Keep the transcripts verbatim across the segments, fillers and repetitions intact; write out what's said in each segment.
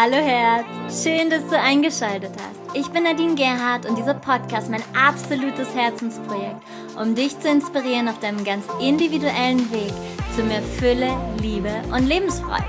Hallo Herz, schön, dass du eingeschaltet hast. Ich bin Nadine Gerhardt und dieser Podcast ist mein absolutes Herzensprojekt, um dich zu inspirieren auf deinem ganz individuellen Weg zu mehr Fülle, Liebe und Lebensfreude.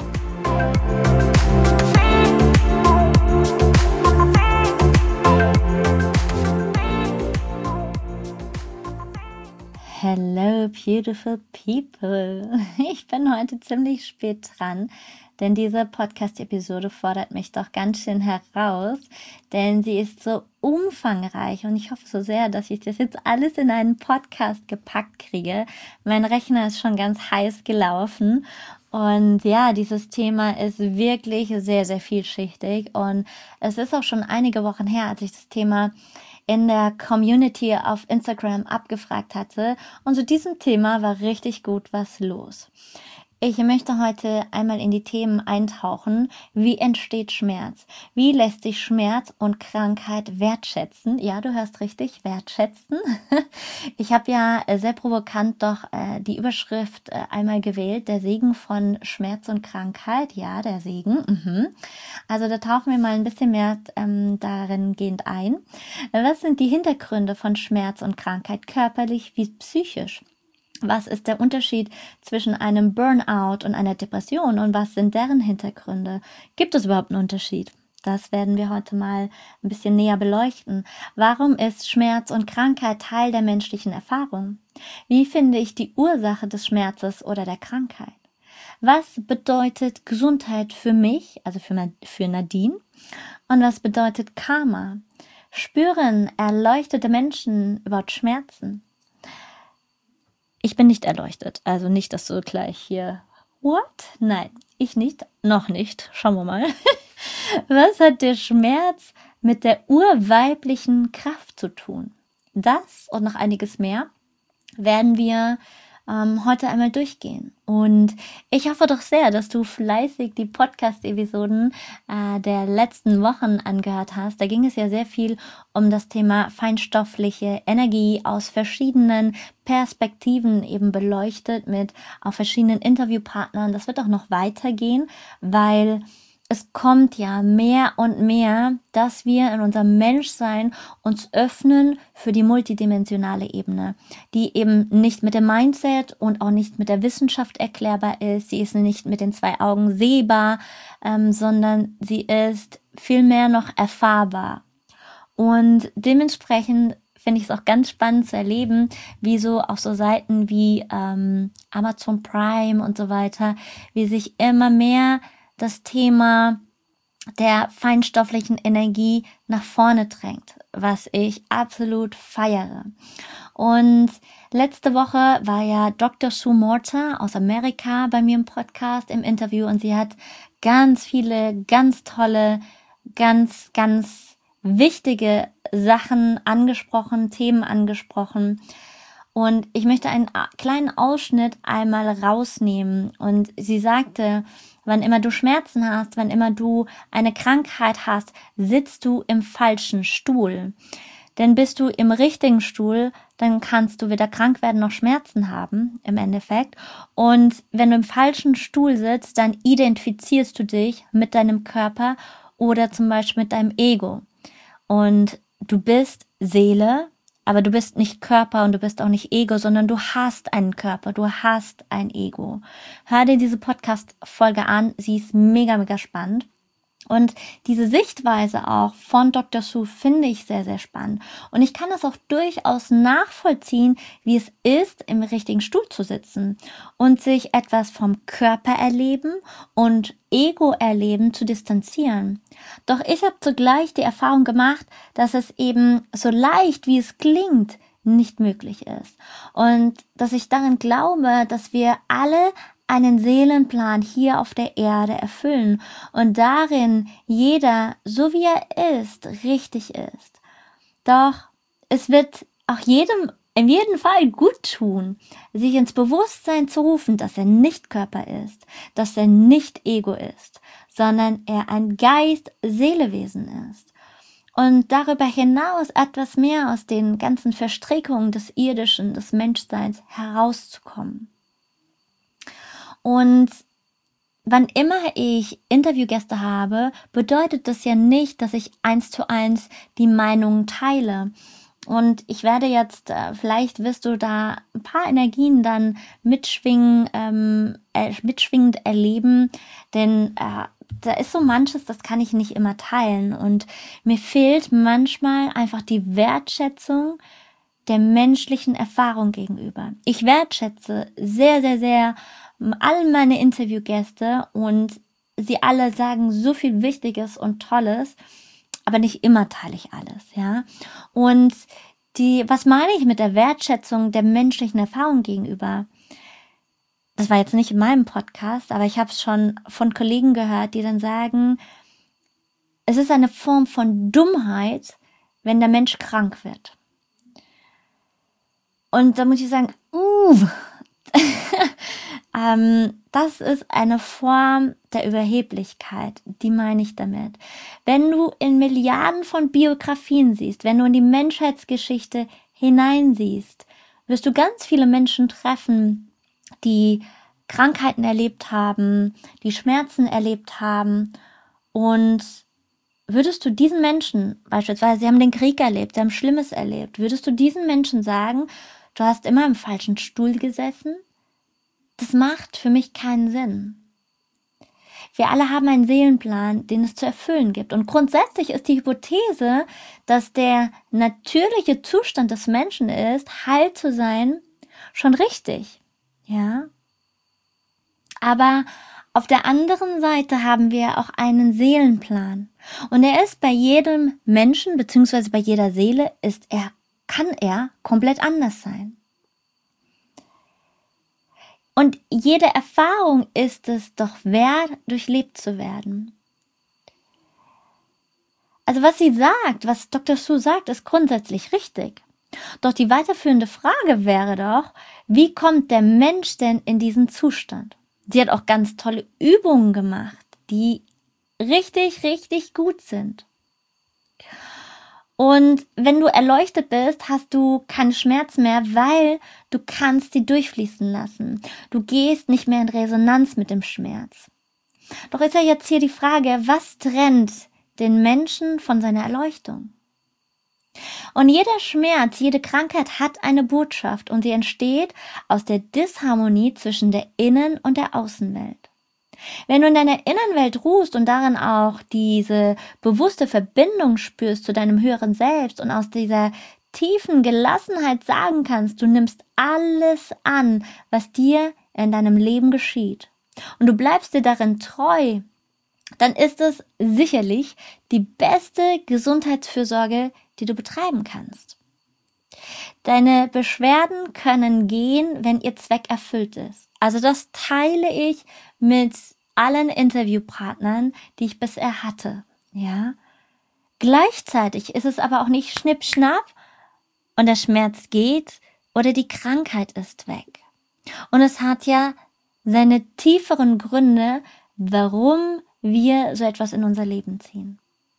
Hello beautiful people. Ich bin heute ziemlich spät dran, denn diese Podcast-Episode fordert mich doch ganz schön heraus, denn sie ist so umfangreich und ich hoffe so sehr, dass ich das jetzt alles in einen Podcast gepackt kriege. Mein Rechner ist schon ganz heiß gelaufen und ja, dieses Thema ist wirklich sehr, sehr vielschichtig und es ist auch schon einige Wochen her, als ich das Thema in der Community auf Instagram abgefragt hatte und zu diesem Thema war richtig gut was los. Ich möchte heute einmal in die Themen eintauchen. Wie entsteht Schmerz? Wie lässt sich Schmerz und Krankheit wertschätzen? Ja, du hörst richtig, wertschätzen. Ich habe ja sehr provokant doch äh, die Überschrift äh, einmal gewählt, der Segen von Schmerz und Krankheit. Ja, der Segen. Mhm. Also da tauchen wir mal ein bisschen mehr ähm, darin gehend ein. Was sind die Hintergründe von Schmerz und Krankheit, körperlich wie psychisch? Was ist der Unterschied zwischen einem Burnout und einer Depression und was sind deren Hintergründe? Gibt es überhaupt einen Unterschied? Das werden wir heute mal ein bisschen näher beleuchten. Warum ist Schmerz und Krankheit Teil der menschlichen Erfahrung? Wie finde ich die Ursache des Schmerzes oder der Krankheit? Was bedeutet Gesundheit für mich, also für, für Nadine? Und was bedeutet Karma? Spüren erleuchtete Menschen überhaupt Schmerzen? Ich bin nicht erleuchtet, also nicht, dass du gleich hier, what? Nein, ich nicht, noch nicht, schauen wir mal. Was hat der Schmerz mit der urweiblichen Kraft zu tun? Das und noch einiges mehr werden wir ähm, heute einmal durchgehen. Und ich hoffe doch sehr, dass du fleißig die Podcast-Episoden äh, der letzten Wochen angehört hast. Da ging es ja sehr viel um das Thema feinstoffliche Energie aus verschiedenen Perspektiven eben beleuchtet mit auch verschiedenen Interviewpartnern. Das wird auch noch weitergehen, weil es kommt ja mehr und mehr, dass wir in unserem Menschsein uns öffnen für die multidimensionale Ebene, die eben nicht mit dem Mindset und auch nicht mit der Wissenschaft erklärbar ist. Sie ist nicht mit den zwei Augen sehbar, ähm, sondern sie ist vielmehr noch erfahrbar. Und dementsprechend finde ich es auch ganz spannend zu erleben, wie so auf so Seiten wie ähm, Amazon Prime und so weiter, wie sich immer mehr das Thema der feinstofflichen Energie nach vorne drängt, was ich absolut feiere. Und letzte Woche war ja Doktor Sue Morter aus Amerika bei mir im Podcast im Interview und sie hat ganz viele, ganz tolle, ganz, ganz wichtige Sachen angesprochen, Themen angesprochen. Und ich möchte einen kleinen Ausschnitt einmal rausnehmen. Und sie sagte, wann immer du Schmerzen hast, wann immer du eine Krankheit hast, sitzt du im falschen Stuhl. Denn bist du im richtigen Stuhl, dann kannst du weder krank werden noch Schmerzen haben, im Endeffekt. Und wenn du im falschen Stuhl sitzt, dann identifizierst du dich mit deinem Körper oder zum Beispiel mit deinem Ego. Und du bist Seele, aber du bist nicht Körper und du bist auch nicht Ego, sondern du hast einen Körper, du hast ein Ego. Hör dir diese Podcast-Folge an, sie ist mega, mega spannend. Und diese Sichtweise auch von Doktor Sue finde ich sehr, sehr spannend. Und ich kann es auch durchaus nachvollziehen, wie es ist, im richtigen Stuhl zu sitzen und sich etwas vom Körpererleben und Ego-Erleben zu distanzieren. Doch ich habe zugleich die Erfahrung gemacht, dass es eben so leicht, wie es klingt, nicht möglich ist. Und dass ich darin glaube, dass wir alle einen Seelenplan hier auf der Erde erfüllen und darin jeder, so wie er ist, richtig ist. Doch es wird auch jedem in jedem Fall gut tun, sich ins Bewusstsein zu rufen, dass er nicht Körper ist, dass er nicht Ego ist, sondern er ein Geist-Seelewesen ist. Und darüber hinaus etwas mehr aus den ganzen Verstrickungen des Irdischen, des Menschseins herauszukommen. Und wann immer ich Interviewgäste habe, bedeutet das ja nicht, dass ich eins zu eins die Meinungen teile. Und ich werde jetzt, äh, vielleicht wirst du da ein paar Energien dann mitschwingen, ähm, äh, mitschwingend erleben, denn äh, da ist so manches, das kann ich nicht immer teilen. Und mir fehlt manchmal einfach die Wertschätzung der menschlichen Erfahrung gegenüber. Ich wertschätze sehr, sehr, sehr all meine Interviewgäste und sie alle sagen so viel Wichtiges und Tolles, aber nicht immer teile ich alles, ja. Und die, was meine ich mit der Wertschätzung der menschlichen Erfahrung gegenüber? Das war jetzt nicht in meinem Podcast, aber ich habe es schon von Kollegen gehört, die dann sagen, es ist eine Form von Dummheit, wenn der Mensch krank wird. Und da muss ich sagen, uh, ähm, das ist eine Form der Überheblichkeit, die meine ich damit. Wenn du in Milliarden von Biografien siehst, wenn du in die Menschheitsgeschichte hineinsiehst, wirst du ganz viele Menschen treffen, die Krankheiten erlebt haben, die Schmerzen erlebt haben. Und würdest du diesen Menschen, beispielsweise, sie haben den Krieg erlebt, sie haben Schlimmes erlebt, würdest du diesen Menschen sagen, du hast immer im falschen Stuhl gesessen? Das macht für mich keinen Sinn. Wir alle haben einen Seelenplan, den es zu erfüllen gibt. Und grundsätzlich ist die Hypothese, dass der natürliche Zustand des Menschen ist, heil zu sein, schon richtig. Ja. Aber auf der anderen Seite haben wir auch einen Seelenplan. Und er ist bei jedem Menschen, beziehungsweise bei jeder Seele, ist er, kann er komplett anders sein. Und jede Erfahrung ist es doch wert, durchlebt zu werden. Also was sie sagt, was Doktor Sue sagt, ist grundsätzlich richtig. Doch die weiterführende Frage wäre doch, wie kommt der Mensch denn in diesen Zustand? Sie hat auch ganz tolle Übungen gemacht, die richtig, richtig gut sind. Und wenn du erleuchtet bist, hast du keinen Schmerz mehr, weil du kannst sie durchfließen lassen. Du gehst nicht mehr in Resonanz mit dem Schmerz. Doch ist ja jetzt hier die Frage, was trennt den Menschen von seiner Erleuchtung? Und jeder Schmerz, jede Krankheit hat eine Botschaft und sie entsteht aus der Disharmonie zwischen der Innen- und der Außenwelt. Wenn du in deiner Innenwelt ruhst und darin auch diese bewusste Verbindung spürst zu deinem höheren Selbst und aus dieser tiefen Gelassenheit sagen kannst, du nimmst alles an, was dir in deinem Leben geschieht und du bleibst dir darin treu, dann ist es sicherlich die beste Gesundheitsfürsorge, die du betreiben kannst. Deine Beschwerden können gehen, wenn ihr Zweck erfüllt ist. Also das teile ich mit allen Interviewpartnern, die ich bisher hatte. Ja. Gleichzeitig ist es aber auch nicht schnipp-schnapp und der Schmerz geht oder die Krankheit ist weg. Und es hat ja seine tieferen Gründe, warum wir so etwas in unser Leben ziehen.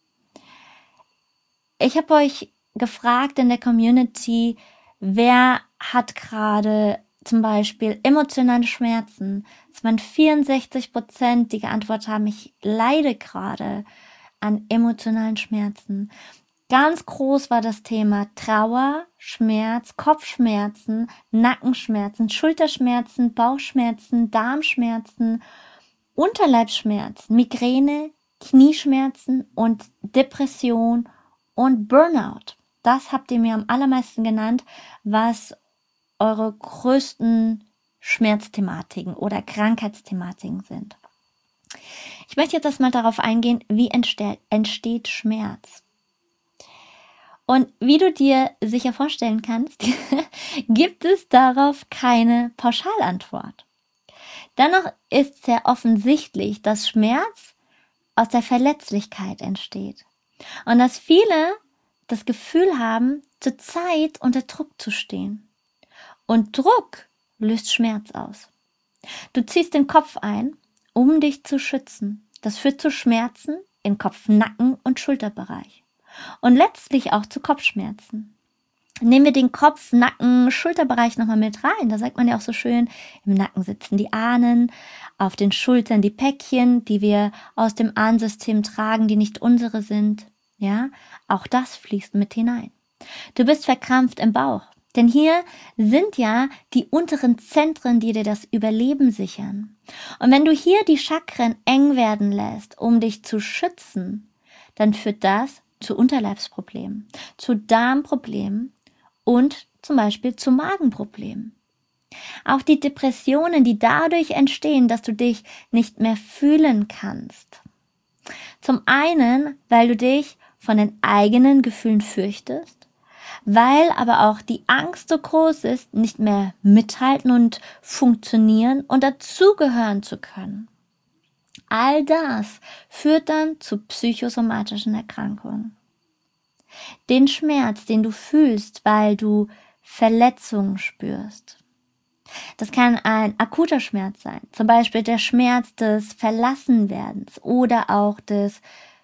Ich habe euch gefragt in der Community, wer hat gerade zum Beispiel emotionale Schmerzen. Es waren vierundsechzig Prozent, die geantwortet haben, ich leide gerade an emotionalen Schmerzen. Ganz groß war das Thema Trauer, Schmerz, Kopfschmerzen, Nackenschmerzen, Schulterschmerzen, Bauchschmerzen, Darmschmerzen, Unterleibsschmerzen, Migräne, Knieschmerzen und Depression und Burnout. Das habt ihr mir am allermeisten genannt, was eure größten Schmerzthematiken oder Krankheitsthematiken sind. Ich möchte jetzt erstmal darauf eingehen, wie entsteht, entsteht Schmerz. Und wie du dir sicher vorstellen kannst, gibt es darauf keine Pauschalantwort. Dennoch ist sehr offensichtlich, dass Schmerz aus der Verletzlichkeit entsteht und dass viele das Gefühl haben, zur Zeit unter Druck zu stehen. Und Druck löst Schmerz aus. Du ziehst den Kopf ein, um dich zu schützen. Das führt zu Schmerzen im Kopf-, Nacken- und Schulterbereich und letztlich auch zu Kopfschmerzen. Nehmen wir den Kopf, Nacken, Schulterbereich nochmal mit rein. Da sagt man ja auch so schön, im Nacken sitzen die Ahnen, auf den Schultern die Päckchen, die wir aus dem Ahnensystem tragen, die nicht unsere sind. Ja, auch das fließt mit hinein. Du bist verkrampft im Bauch, denn hier sind ja die unteren Zentren, die dir das Überleben sichern. Und wenn du hier die Chakren eng werden lässt, um dich zu schützen, dann führt das zu Unterleibsproblemen, zu Darmproblemen und zum Beispiel zu Magenproblemen. Auch die Depressionen, die dadurch entstehen, dass du dich nicht mehr fühlen kannst. Zum einen, weil du dich von den eigenen Gefühlen fürchtest, weil aber auch die Angst so groß ist, nicht mehr mithalten und funktionieren und dazugehören zu können. All das führt dann zu psychosomatischen Erkrankungen. Den Schmerz, den du fühlst, weil du Verletzungen spürst. Das kann ein akuter Schmerz sein, zum Beispiel der Schmerz des Verlassenwerdens oder auch des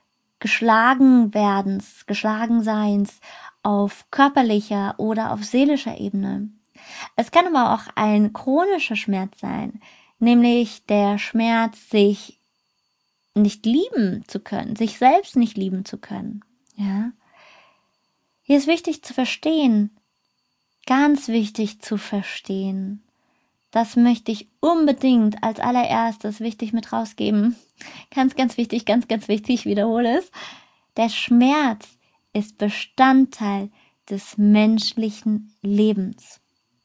Geschlagenwerdens, Geschlagenseins auf körperlicher oder auf seelischer Ebene. Es kann aber auch ein chronischer Schmerz sein, nämlich der Schmerz, sich nicht lieben zu können, sich selbst nicht lieben zu können. Ja? Hier ist wichtig zu verstehen, ganz wichtig zu verstehen, das möchte ich unbedingt als allererstes wichtig mit rausgeben. Ganz, ganz wichtig, ganz, ganz wichtig, ich wiederhole es. Der Schmerz ist Bestandteil des menschlichen Lebens.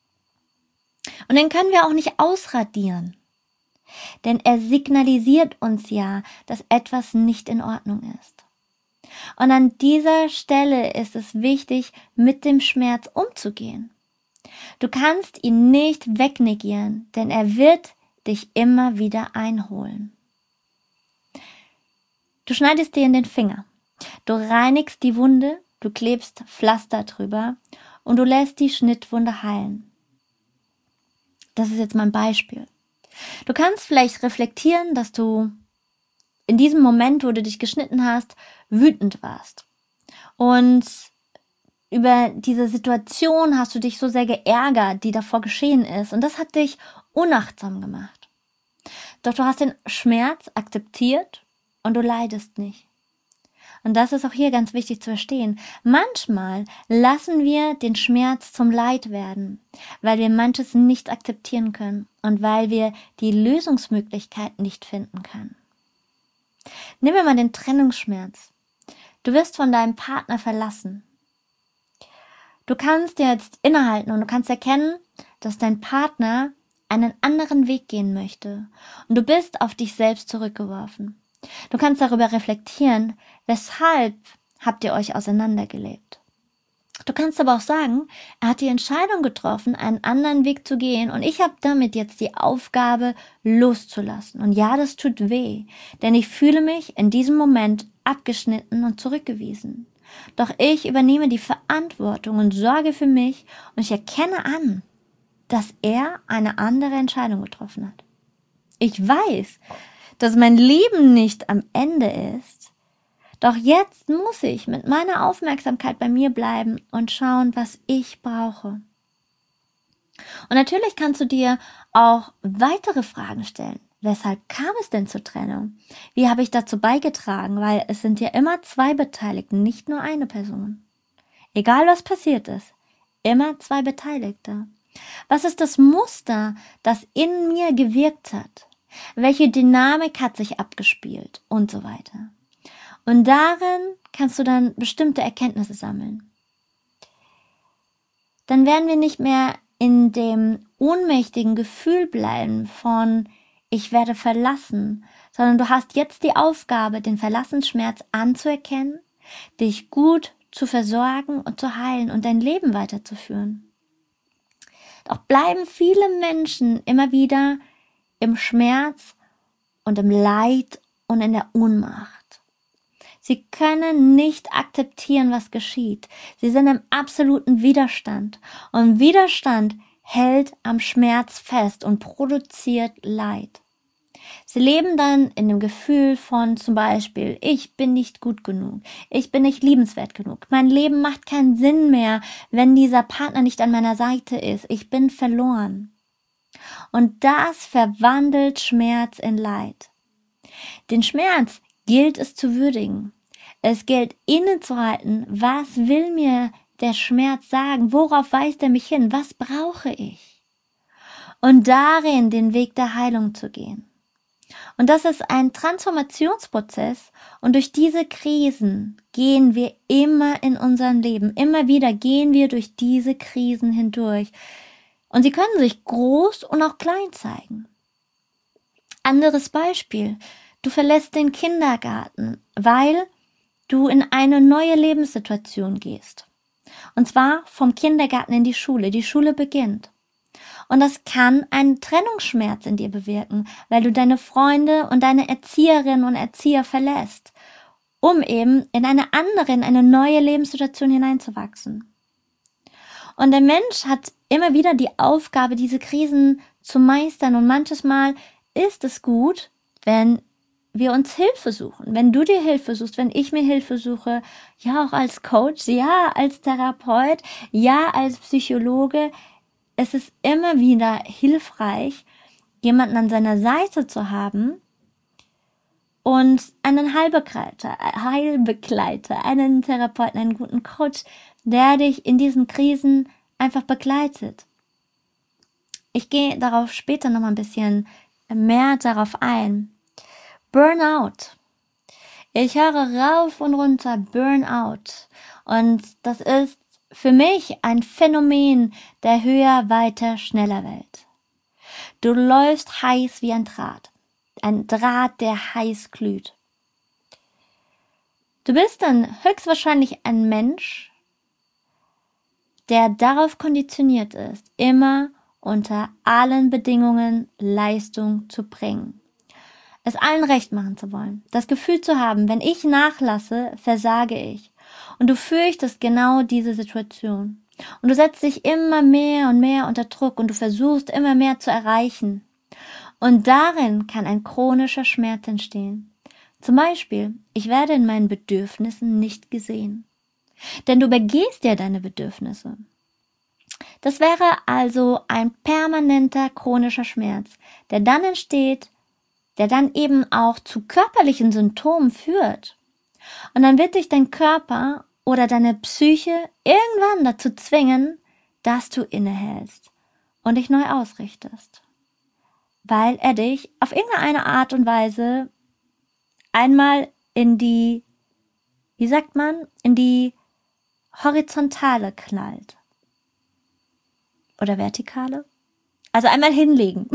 Und den können wir auch nicht ausradieren. Denn er signalisiert uns ja, dass etwas nicht in Ordnung ist. Und an dieser Stelle ist es wichtig, mit dem Schmerz umzugehen. Du kannst ihn nicht wegnegieren, denn er wird dich immer wieder einholen. Du schneidest dir in den Finger, du reinigst die Wunde, du klebst Pflaster drüber und du lässt die Schnittwunde heilen. Das ist jetzt mal ein Beispiel. Du kannst vielleicht reflektieren, dass du in diesem Moment, wo du dich geschnitten hast, wütend warst. Und über diese Situation hast du dich so sehr geärgert, die davor geschehen ist. Und das hat dich unachtsam gemacht. Doch du hast den Schmerz akzeptiert und du leidest nicht. Und das ist auch hier ganz wichtig zu verstehen. Manchmal lassen wir den Schmerz zum Leid werden, weil wir manches nicht akzeptieren können und weil wir die Lösungsmöglichkeit nicht finden können. Nehmen wir mal den Trennungsschmerz. Du wirst von deinem Partner verlassen. Du kannst jetzt innehalten und du kannst erkennen, dass dein Partner einen anderen Weg gehen möchte und du bist auf dich selbst zurückgeworfen. Du kannst darüber reflektieren, weshalb habt ihr euch auseinandergelebt. Du kannst aber auch sagen, er hat die Entscheidung getroffen, einen anderen Weg zu gehen und ich habe damit jetzt die Aufgabe loszulassen. Und ja, das tut weh, denn ich fühle mich in diesem Moment abgeschnitten und zurückgewiesen. Doch ich übernehme die Verantwortung und sorge für mich und ich erkenne an, dass er eine andere Entscheidung getroffen hat. Ich weiß, dass mein Leben nicht am Ende ist, doch jetzt muss ich mit meiner Aufmerksamkeit bei mir bleiben und schauen, was ich brauche. Und natürlich kannst du dir auch weitere Fragen stellen. Weshalb kam es denn zur Trennung? Wie habe ich dazu beigetragen? Weil es sind ja immer zwei Beteiligte, nicht nur eine Person. Egal was passiert ist, immer zwei Beteiligte. Was ist das Muster, das in mir gewirkt hat? Welche Dynamik hat sich abgespielt? Und so weiter. Und darin kannst du dann bestimmte Erkenntnisse sammeln. Dann werden wir nicht mehr in dem ohnmächtigen Gefühl bleiben von ich werde verlassen, sondern du hast jetzt die Aufgabe, den Verlassensschmerz anzuerkennen, dich gut zu versorgen und zu heilen und dein Leben weiterzuführen. Doch bleiben viele Menschen immer wieder im Schmerz und im Leid und in der Ohnmacht. Sie können nicht akzeptieren, was geschieht. Sie sind im absoluten Widerstand. Und Widerstand hält am Schmerz fest und produziert Leid. Sie leben dann in dem Gefühl von zum Beispiel, ich bin nicht gut genug, ich bin nicht liebenswert genug, mein Leben macht keinen Sinn mehr, wenn dieser Partner nicht an meiner Seite ist, ich bin verloren. Und das verwandelt Schmerz in Leid. Den Schmerz gilt es zu würdigen. Es gilt innezuhalten, was will mir der Schmerz sagen, worauf weist er mich hin, was brauche ich? Und darin den Weg der Heilung zu gehen. Und das ist ein Transformationsprozess und durch diese Krisen gehen wir immer in unserem Leben, immer wieder gehen wir durch diese Krisen hindurch. Und sie können sich groß und auch klein zeigen. Anderes Beispiel, du verlässt den Kindergarten, weil du in eine neue Lebenssituation gehst. Und zwar vom Kindergarten in die Schule. Die Schule beginnt. Und das kann einen Trennungsschmerz in dir bewirken, weil du deine Freunde und deine Erzieherinnen und Erzieher verlässt, um eben in eine andere, in eine neue Lebenssituation hineinzuwachsen. Und der Mensch hat immer wieder die Aufgabe, diese Krisen zu meistern. Und manches Mal ist es gut, wenn wir uns Hilfe suchen. Wenn du dir Hilfe suchst, wenn ich mir Hilfe suche, ja auch als Coach, ja als Therapeut, ja als Psychologe, es ist immer wieder hilfreich, jemanden an seiner Seite zu haben und einen Heilbegleiter, Heilbegleiter, einen Therapeuten, einen guten Coach, der dich in diesen Krisen einfach begleitet. Ich gehe darauf später noch mal ein bisschen mehr darauf ein. Burnout. Ich höre rauf und runter Burnout. Und das ist für mich ein Phänomen der höher, weiter, schneller Welt. Du läufst heiß wie ein Draht. Ein Draht, der heiß glüht. Du bist dann höchstwahrscheinlich ein Mensch, der darauf konditioniert ist, immer unter allen Bedingungen Leistung zu bringen. Es allen recht machen zu wollen. Das Gefühl zu haben, wenn ich nachlasse, versage ich. Und du fürchtest genau diese Situation. Und du setzt dich immer mehr und mehr unter Druck und du versuchst immer mehr zu erreichen. Und darin kann ein chronischer Schmerz entstehen. Zum Beispiel, ich werde in meinen Bedürfnissen nicht gesehen. Denn du übergehst ja deine Bedürfnisse. Das wäre also ein permanenter chronischer Schmerz, der dann entsteht, der dann eben auch zu körperlichen Symptomen führt. Und dann wird dich dein Körper oder deine Psyche irgendwann dazu zwingen, dass du innehältst und dich neu ausrichtest. Weil er dich auf irgendeine Art und Weise einmal in die, wie sagt man, in die Horizontale knallt. Oder Vertikale? Also einmal hinlegen.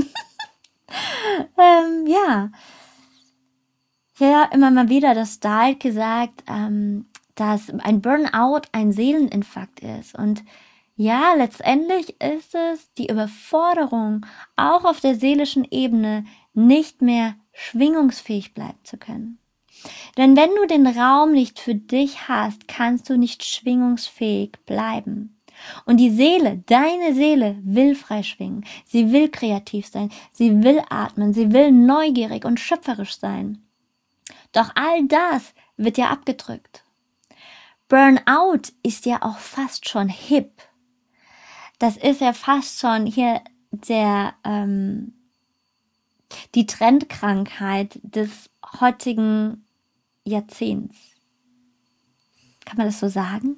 ähm, ja. Ja, immer mal wieder, dass Dahl gesagt, ähm, dass ein Burnout ein Seeleninfarkt ist. Und ja, letztendlich ist es die Überforderung, auch auf der seelischen Ebene nicht mehr schwingungsfähig bleiben zu können. Denn wenn du den Raum nicht für dich hast, kannst du nicht schwingungsfähig bleiben. Und die Seele, deine Seele will frei schwingen. Sie will kreativ sein. Sie will atmen. Sie will neugierig und schöpferisch sein. Doch all das wird ja abgedrückt. Burnout ist ja auch fast schon hip. Das ist ja fast schon hier der, ähm, die Trendkrankheit des heutigen Jahrzehnts. Kann man das so sagen?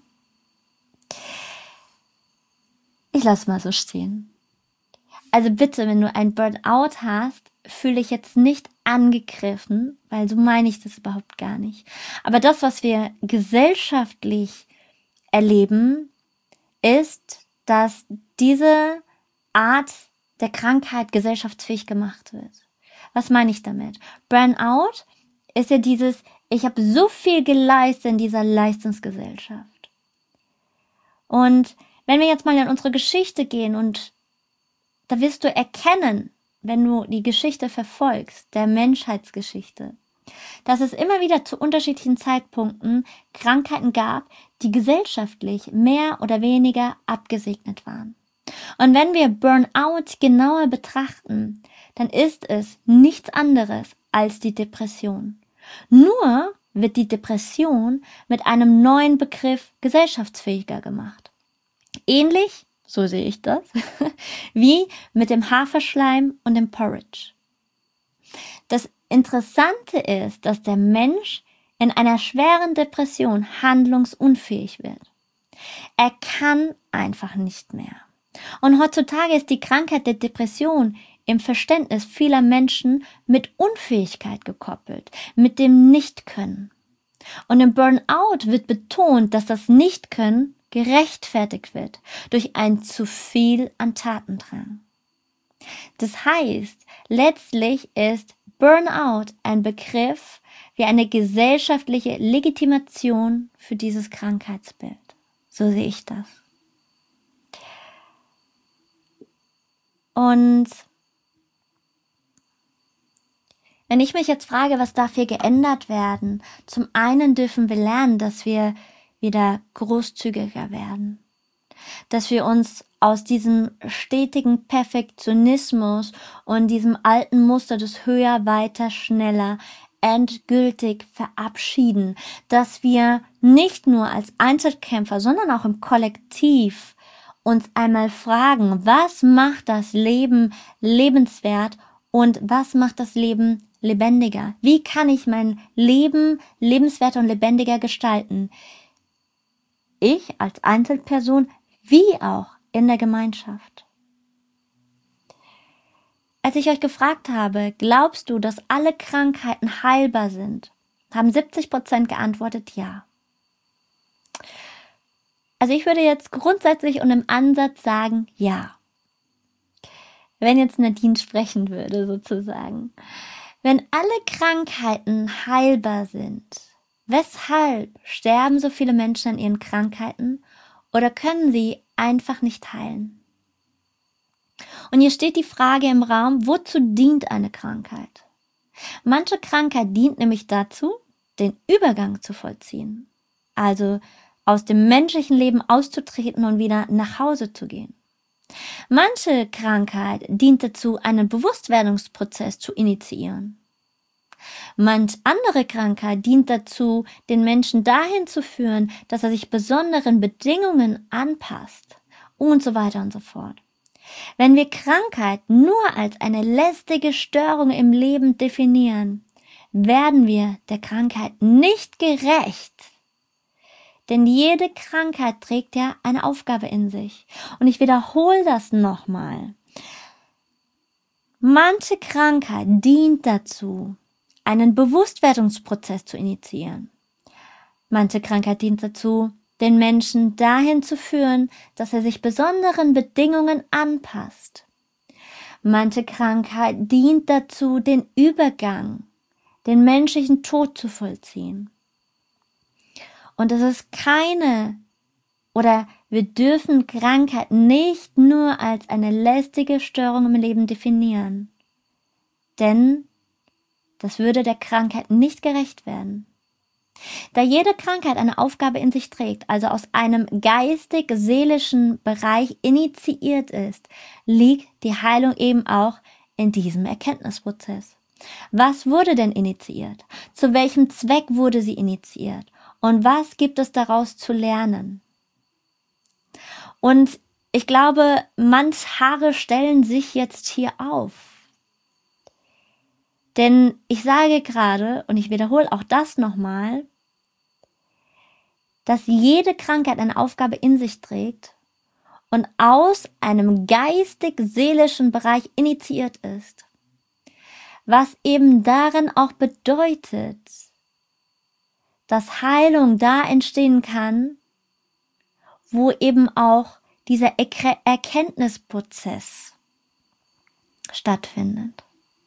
Ich lasse mal so stehen. Also bitte, wenn du ein Burnout hast, fühle dich jetzt nicht angegriffen, weil so meine ich das überhaupt gar nicht. Aber das, was wir gesellschaftlich erleben, ist, dass diese Art der Krankheit gesellschaftsfähig gemacht wird. Was meine ich damit? Burnout ist ja dieses, ich habe so viel geleistet in dieser Leistungsgesellschaft. Und wenn wir jetzt mal in unsere Geschichte gehen und da wirst du erkennen, wenn du die Geschichte verfolgst, der Menschheitsgeschichte, dass es immer wieder zu unterschiedlichen Zeitpunkten Krankheiten gab, die gesellschaftlich mehr oder weniger abgesegnet waren. Und wenn wir Burnout genauer betrachten, dann ist es nichts anderes als die Depression. Nur wird die Depression mit einem neuen Begriff gesellschaftsfähiger gemacht. Ähnlich, so sehe ich das, wie mit dem Haferschleim und dem Porridge. Das Interessante ist, dass der Mensch in einer schweren Depression handlungsunfähig wird. Er kann einfach nicht mehr. Und heutzutage ist die Krankheit der Depression im Verständnis vieler Menschen mit Unfähigkeit gekoppelt, mit dem Nichtkönnen. Und im Burnout wird betont, dass das Nichtkönnen gerechtfertigt wird durch ein zu viel an Tatendrang. Das heißt, letztlich ist Burnout ein Begriff wie eine gesellschaftliche Legitimation für dieses Krankheitsbild. So sehe ich das. Und wenn ich mich jetzt frage, was darf hier geändert werden? Zum einen dürfen wir lernen, dass wir wieder großzügiger werden. Dass wir uns aus diesem stetigen Perfektionismus und diesem alten Muster des höher, weiter, schneller endgültig verabschieden. Dass wir nicht nur als Einzelkämpfer, sondern auch im Kollektiv uns einmal fragen, was macht das Leben lebenswert und was macht das Leben lebendiger? Wie kann ich mein Leben lebenswerter und lebendiger gestalten? Ich als Einzelperson, wie auch in der Gemeinschaft. Als ich euch gefragt habe, glaubst du, dass alle Krankheiten heilbar sind, haben siebzig Prozent geantwortet, ja. Also ich würde jetzt grundsätzlich und im Ansatz sagen, ja. Wenn jetzt Nadine sprechen würde, sozusagen. Wenn alle Krankheiten heilbar sind, weshalb sterben so viele Menschen an ihren Krankheiten oder können sie einfach nicht heilen? Und hier steht die Frage im Raum, wozu dient eine Krankheit? Manche Krankheit dient nämlich dazu, den Übergang zu vollziehen. Also aus dem menschlichen Leben auszutreten und wieder nach Hause zu gehen. Manche Krankheit dient dazu, einen Bewusstwerdungsprozess zu initiieren. Manch andere Krankheit dient dazu, den Menschen dahin zu führen, dass er sich besonderen Bedingungen anpasst und so weiter und so fort. Wenn wir Krankheit nur als eine lästige Störung im Leben definieren, werden wir der Krankheit nicht gerecht. Denn jede Krankheit trägt ja eine Aufgabe in sich. Und ich wiederhole das nochmal. Manche Krankheit dient dazu, einen Bewusstwerdungsprozess zu initiieren. Manche Krankheit dient dazu, den Menschen dahin zu führen, dass er sich besonderen Bedingungen anpasst. Manche Krankheit dient dazu, den Übergang, den menschlichen Tod zu vollziehen. Und es ist keine, oder wir dürfen Krankheit nicht nur als eine lästige Störung im Leben definieren. Denn das würde der Krankheit nicht gerecht werden. Da jede Krankheit eine Aufgabe in sich trägt, also aus einem geistig-seelischen Bereich initiiert ist, liegt die Heilung eben auch in diesem Erkenntnisprozess. Was wurde denn initiiert? Zu welchem Zweck wurde sie initiiert? Und was gibt es daraus zu lernen? Und ich glaube, manch Haare stellen sich jetzt hier auf. Denn ich sage gerade, und ich wiederhole auch das nochmal, dass jede Krankheit eine Aufgabe in sich trägt und aus einem geistig-seelischen Bereich initiiert ist. Was eben darin auch bedeutet, dass Heilung da entstehen kann, wo eben auch dieser Er- Erkenntnisprozess stattfindet.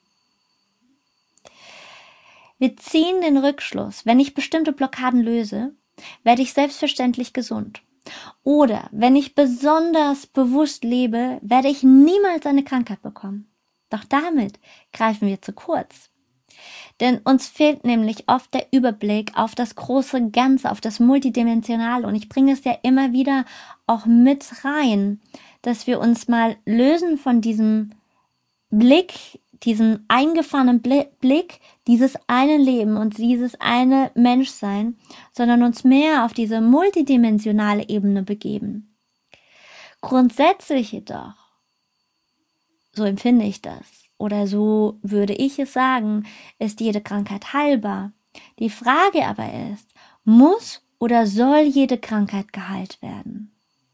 Wir ziehen den Rückschluss, wenn ich bestimmte Blockaden löse, werde ich selbstverständlich gesund. Oder wenn ich besonders bewusst lebe, werde ich niemals eine Krankheit bekommen. Doch damit greifen wir zu kurz. Denn uns fehlt nämlich oft der Überblick auf das große Ganze, auf das Multidimensionale. Und ich bringe es ja immer wieder auch mit rein, dass wir uns mal lösen von diesem Blick, diesem eingefahrenen Blick, dieses eine Leben und dieses eine Menschsein, sondern uns mehr auf diese multidimensionale Ebene begeben. Grundsätzlich jedoch, so empfinde ich das, oder so würde ich es sagen, ist jede Krankheit heilbar. Die Frage aber ist, muss oder soll jede Krankheit geheilt werden?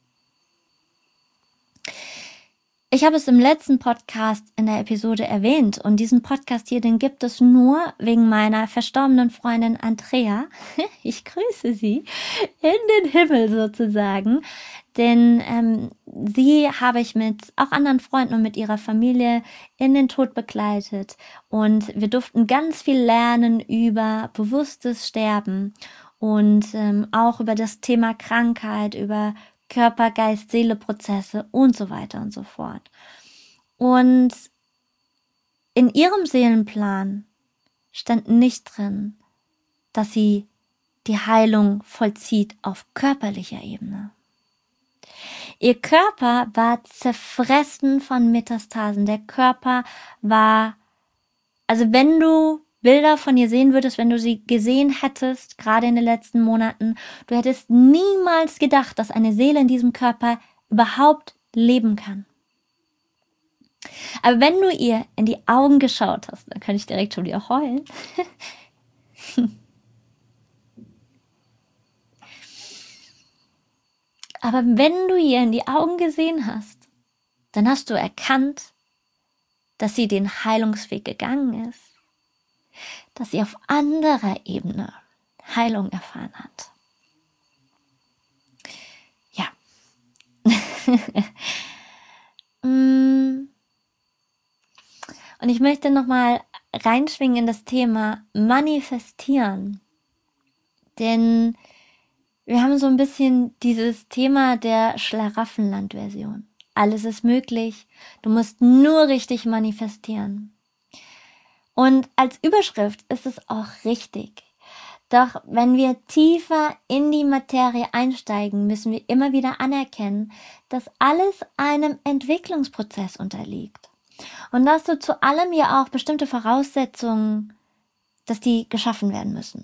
Ich habe es im letzten Podcast in der Episode erwähnt und diesen Podcast hier, den gibt es nur wegen meiner verstorbenen Freundin Andrea. Ich grüße sie in den Himmel sozusagen, denn ähm, sie habe ich mit auch anderen Freunden und mit ihrer Familie in den Tod begleitet und wir durften ganz viel lernen über bewusstes Sterben und ähm, auch über das Thema Krankheit, über Körper, Geist, Seele, Prozesse und so weiter und so fort. Und in ihrem Seelenplan stand nicht drin, dass sie die Heilung vollzieht auf körperlicher Ebene. Ihr Körper war zerfressen von Metastasen. Der Körper war, also wenn du Bilder von ihr sehen würdest, wenn du sie gesehen hättest, gerade in den letzten Monaten, du hättest niemals gedacht, dass eine Seele in diesem Körper überhaupt leben kann. Aber wenn du ihr in die Augen geschaut hast, dann kann ich direkt schon wieder heulen. Aber wenn du ihr in die Augen gesehen hast, dann hast du erkannt, dass sie den Heilungsweg gegangen ist, dass sie auf anderer Ebene Heilung erfahren hat. Ja. Und ich möchte nochmal reinschwingen in das Thema Manifestieren. Denn wir haben so ein bisschen dieses Thema der Schlaraffenland-Version. Alles ist möglich, du musst nur richtig manifestieren. Und als Überschrift ist es auch richtig. Doch wenn wir tiefer in die Materie einsteigen, müssen wir immer wieder anerkennen, dass alles einem Entwicklungsprozess unterliegt. Und dass du zu allem ja auch bestimmte Voraussetzungen, dass die geschaffen werden müssen.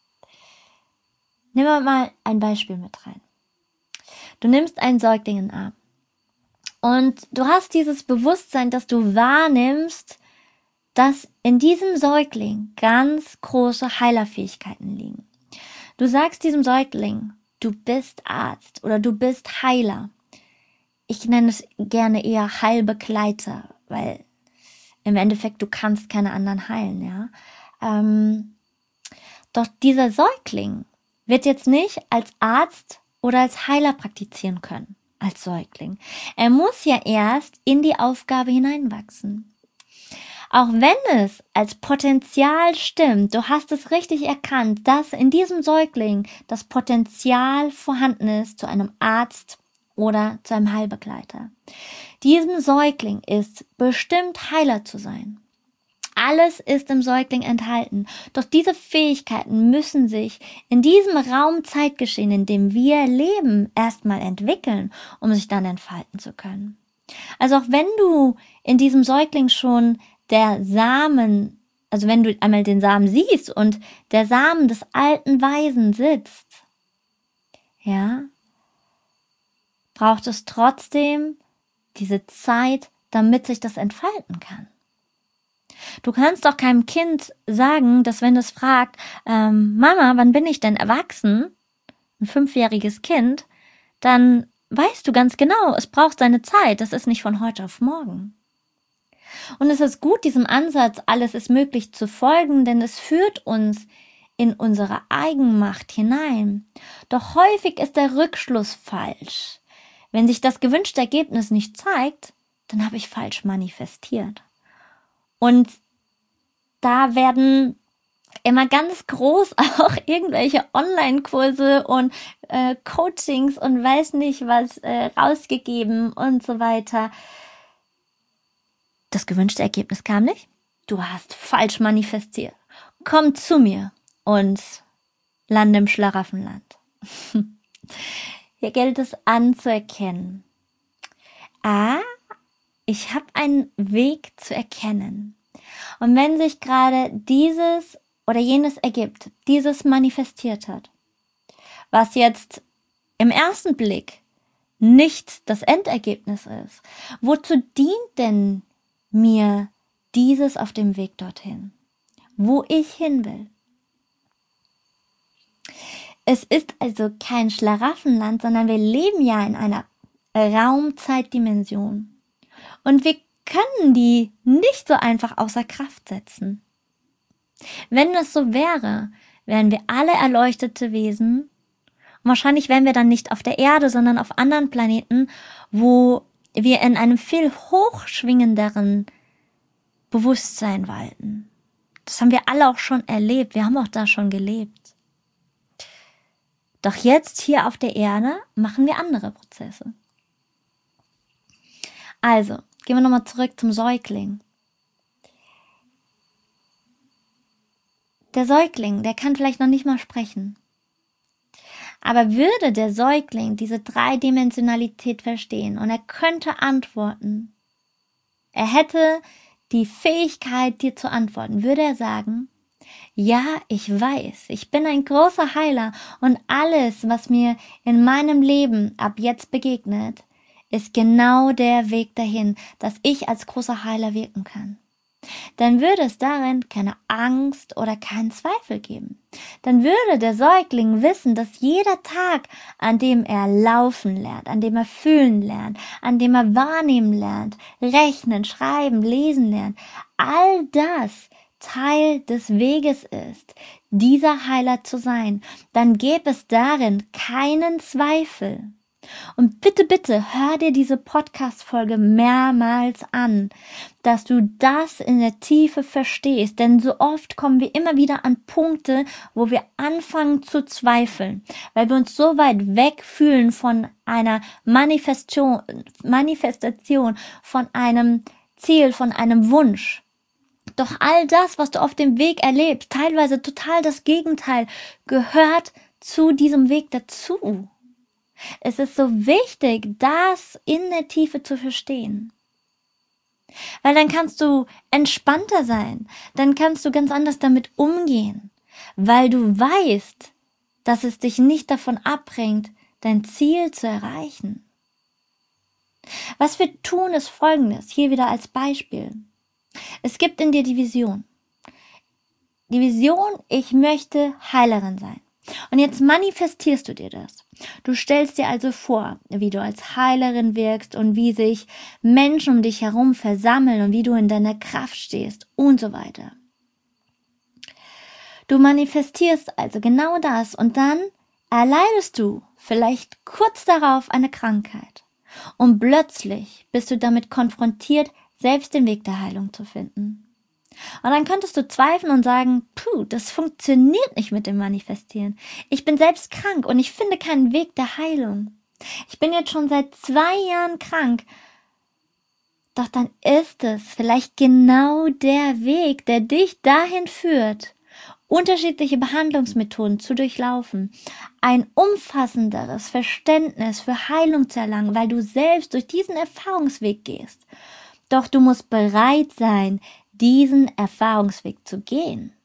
Nehmen wir mal ein Beispiel mit rein. Du nimmst einen Säugling in den Arm. Und du hast dieses Bewusstsein, dass du wahrnimmst, dass in diesem Säugling ganz große Heilerfähigkeiten liegen. Du sagst diesem Säugling, du bist Arzt oder du bist Heiler. Ich nenne es gerne eher Heilbegleiter, weil im Endeffekt du kannst keine anderen heilen, ja. Ähm, doch dieser Säugling wird jetzt nicht als Arzt oder als Heiler praktizieren können, als Säugling. Er muss ja erst in die Aufgabe hineinwachsen. Auch wenn es als Potenzial stimmt, du hast es richtig erkannt, dass in diesem Säugling das Potenzial vorhanden ist zu einem Arzt oder zu einem Heilbegleiter. Diesem Säugling ist bestimmt Heiler zu sein. Alles ist im Säugling enthalten, doch diese Fähigkeiten müssen sich in diesem Raum-Zeitgeschehen, in dem wir leben, erstmal entwickeln, um sich dann entfalten zu können. Also auch wenn du in diesem Säugling schon der Samen, also wenn du einmal den Samen siehst und der Samen des alten Weisen sitzt, ja, braucht es trotzdem diese Zeit, damit sich das entfalten kann. Du kannst auch keinem Kind sagen, dass wenn es fragt, ähm, Mama, wann bin ich denn erwachsen? Ein fünfjähriges Kind, dann weißt du ganz genau, es braucht seine Zeit, das ist nicht von heute auf morgen. Und es ist gut, diesem Ansatz, alles ist möglich, zu folgen, denn es führt uns in unsere Eigenmacht hinein. Doch häufig ist der Rückschluss falsch. Wenn sich das gewünschte Ergebnis nicht zeigt, dann habe ich falsch manifestiert. Und da werden immer ganz groß auch irgendwelche Online-Kurse und äh, Coachings und weiß nicht was äh, rausgegeben und so weiter. Das gewünschte Ergebnis kam nicht. Du hast falsch manifestiert. komm zu mir und lande im Schlaraffenland. Hier gilt es anzuerkennen. Ah, ich habe einen Weg zu erkennen. Und wenn sich gerade dieses oder jenes ergibt, dieses manifestiert hat, was jetzt im ersten Blick nicht das Endergebnis ist, wozu dient denn mir dieses auf dem Weg dorthin, wo ich hin will? Es ist also kein Schlaraffenland, sondern wir leben ja in einer Raumzeitdimension. Und wir können die nicht so einfach außer Kraft setzen. Wenn das so wäre, wären wir alle erleuchtete Wesen. Und wahrscheinlich wären wir dann nicht auf der Erde, sondern auf anderen Planeten, wo wir in einem viel hochschwingenderen Bewusstsein walten. Das haben wir alle auch schon erlebt. Wir haben auch da schon gelebt. Doch jetzt hier auf der Erde machen wir andere Prozesse. Also, gehen wir nochmal zurück zum Säugling. Der Säugling, der kann vielleicht noch nicht mal sprechen. Aber würde der Säugling diese Dreidimensionalität verstehen und er könnte antworten, er hätte die Fähigkeit, dir zu antworten, würde er sagen, ja, ich weiß, ich bin ein großer Heiler und alles, was mir in meinem Leben ab jetzt begegnet, ist genau der Weg dahin, dass ich als großer Heiler wirken kann. Dann würde es darin keine Angst oder keinen Zweifel geben. Dann würde der Säugling wissen, dass jeder Tag, an dem er laufen lernt, an dem er fühlen lernt, an dem er wahrnehmen lernt, rechnen, schreiben, lesen lernt, all das Teil des Weges ist, dieser Heiler zu sein, dann gäbe es darin keinen Zweifel. Und bitte, bitte, hör dir diese Podcast-Folge mehrmals an, dass du das in der Tiefe verstehst, denn so oft kommen wir immer wieder an Punkte, wo wir anfangen zu zweifeln, weil wir uns so weit weg fühlen von einer Manifestation, Manifestation, von einem Ziel, von einem Wunsch. Doch all das, was du auf dem Weg erlebst, teilweise total das Gegenteil, gehört zu diesem Weg dazu. Es ist so wichtig, das in der Tiefe zu verstehen. Weil dann kannst du entspannter sein, dann kannst du ganz anders damit umgehen, weil du weißt, dass es dich nicht davon abbringt, dein Ziel zu erreichen. Was wir tun, ist Folgendes, hier wieder als Beispiel. Es gibt in dir die Vision. Die Vision, ich möchte Heilerin sein. Und jetzt manifestierst du dir das. Du stellst dir also vor, wie du als Heilerin wirkst und wie sich Menschen um dich herum versammeln und wie du in deiner Kraft stehst und so weiter. Du manifestierst also genau das und dann erleidest du vielleicht kurz darauf eine Krankheit. Und plötzlich bist du damit konfrontiert, selbst den Weg der Heilung zu finden. Und dann könntest du zweifeln und sagen, puh, das funktioniert nicht mit dem Manifestieren. Ich bin selbst krank und ich finde keinen Weg der Heilung. Ich bin jetzt schon seit zwei Jahren krank. Doch dann ist es vielleicht genau der Weg, der dich dahin führt, unterschiedliche Behandlungsmethoden zu durchlaufen, ein umfassenderes Verständnis für Heilung zu erlangen, weil du selbst durch diesen Erfahrungsweg gehst. Doch du musst bereit sein, diesen Erfahrungsweg zu gehen.